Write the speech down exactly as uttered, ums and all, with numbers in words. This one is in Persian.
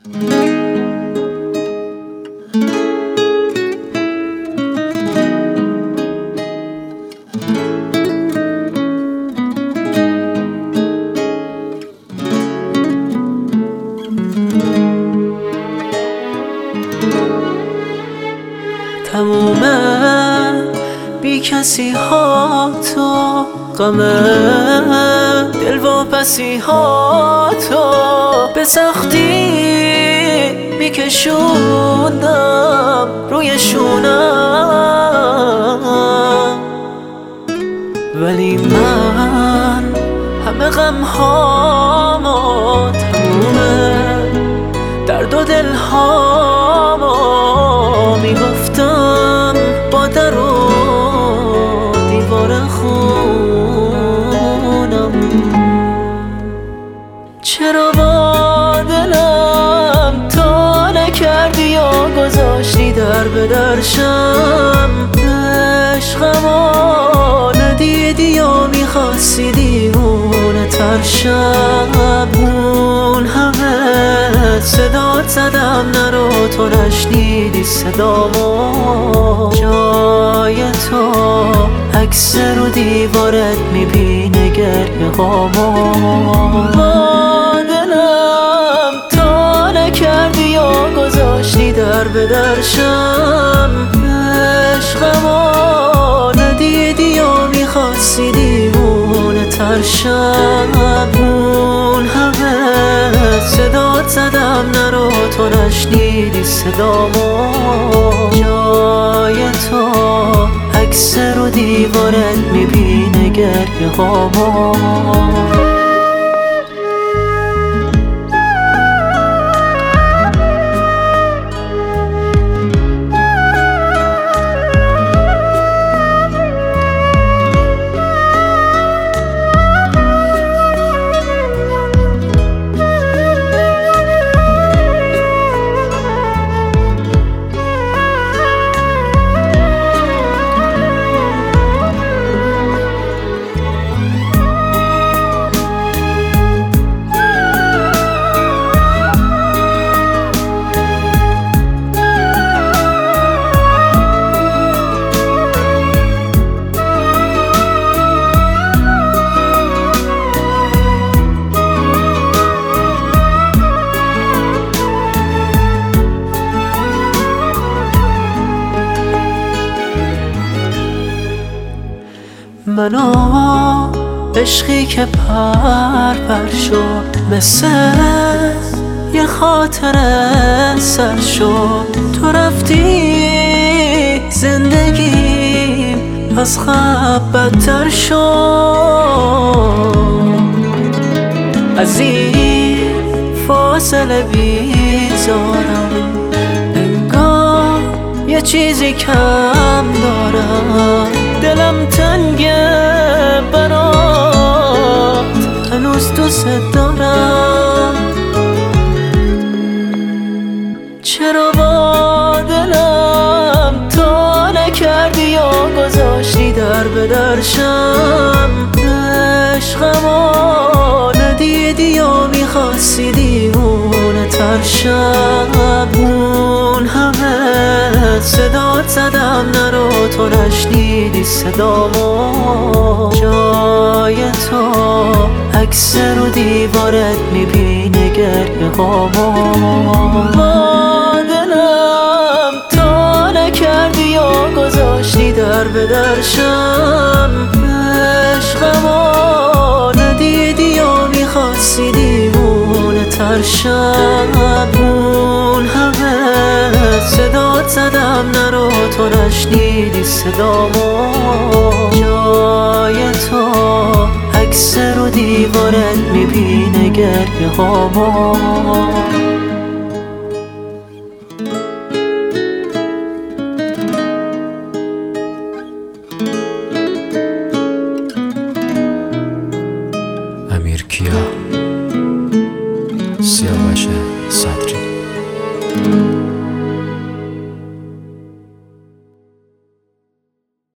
تمومه بی کسی ها تو، غمه دل و پسی ها تو به سختی میکشوندم روی شونم، ولی من همه غم هامو تمومه، درد و دل هامو میگفتم با در و دیوار خونم. چرا با دلم تا نکردی یا گذاشتی در به درشم، عشقمو ندیدی یا میخواستی دیوونه ترشم. اون همه صدات زدم نرو تو نشنیدی صدامو، جای تو عکس رو دیوارت میبینه گریه هامو. با دلم تا نکردی یا گذاشتی در به درشم، عشقمو ندیدی یا میخواستی دیوونه ترشم. اون همه صدات زدم نرو تو نشنیدی صدامو، جای تو عکس رو دیوارت میبینه گریه هامو. منو عشقی که پر پر شد، مثل یه خاطره سر شد. تو رفتی زندگی از خواب بدتر شد، از این فاصله بیزارم، انگار یه چیزی کم دارم. دلم تنگه برات، هنوز دوست دارم. چرا با دلم تا نکردی یا گذاشتی در به درشم، عشقمو ندیدی یا میخواستی دیوونه ترشم. اون همه صدات زدم نرو تو نشنیدی صدامو، جای تو عکس رو دیوارت میبینه گریه هامو. با دلم تا نکردی یا گذاشتی در به درشم، عشقمو ندیدی یا میخواستی دیوونه ترشم. اون همه صدات زدم نرو تو نشنیدی صدامو، جای تو عکس رو دیوارت میبینه گریه هامو. امیر کیا، سیاوش صدری.